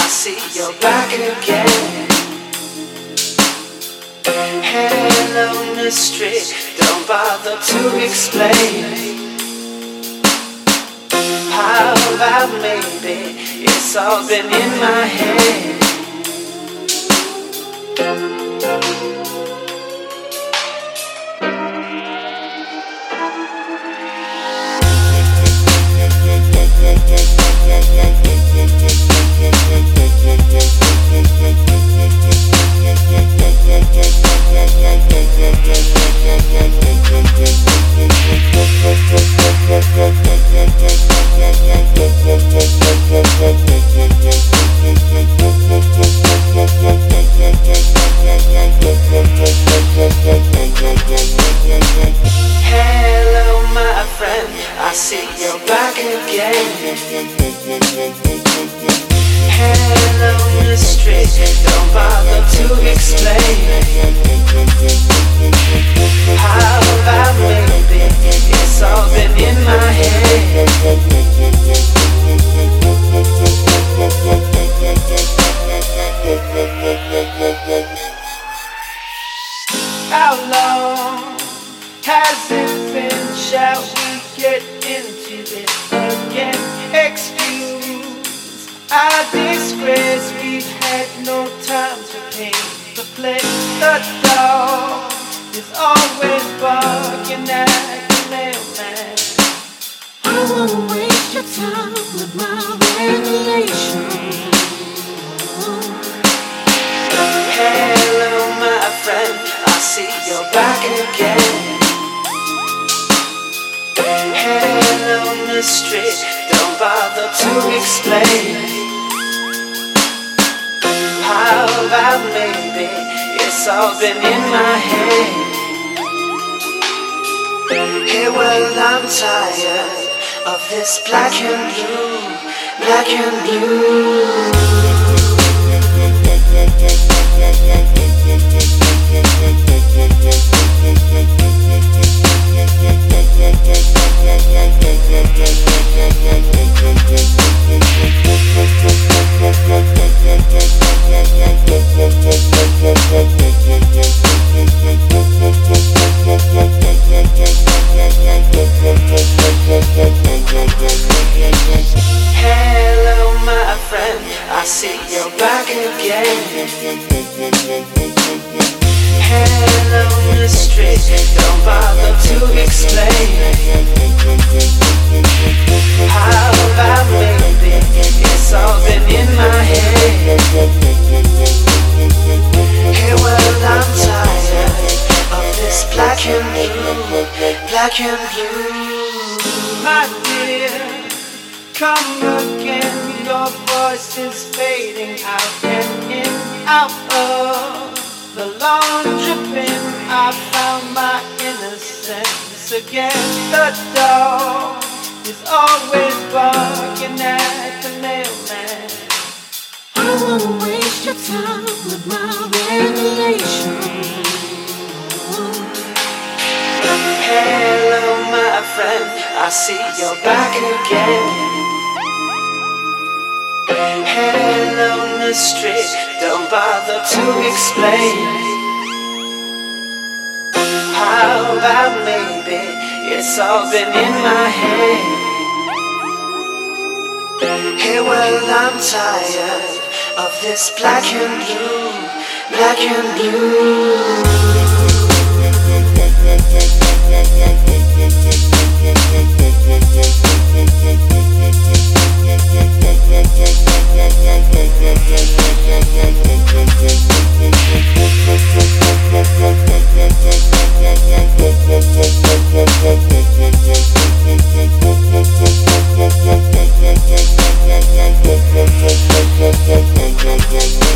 see you're back again. Hello, mystery, don't bother to explain. How about maybe it's all been in my head. Hello, my friend, I see you're back again. Hello, mystery, don't bother to explain. How about maybe it's all been in my head. How long has it been? Shall we get into it again? Excuse our disgrace, we've had no time to pay the play. The dog is always barking at the mailman. I won't waste your time with my regulation. Hello, my friend, I see you're back again. Hello, mystery, don't bother to explain. How about maybe it's all been in my head. Hey, well, I'm tired of this black and blue, black and blue. Hello, my friend, I see you're back again. Hello, mystery, don't bother to explain. How about maybe it's all been in my head. Hey, well, I'm tired of this black and blue, black and blue. My dear, come again, your voice is fading out and in, out of the laundry bin. I found my innocence again. The dog is always barking at the mailman. I won't waste your time with my regulation. Hello, my friend, I see you're back again. Hello, mystery, don't bother to explain. How about maybe it's all been in my head. Hey, well, I'm tired of this black and blue, black and blue. Thank you.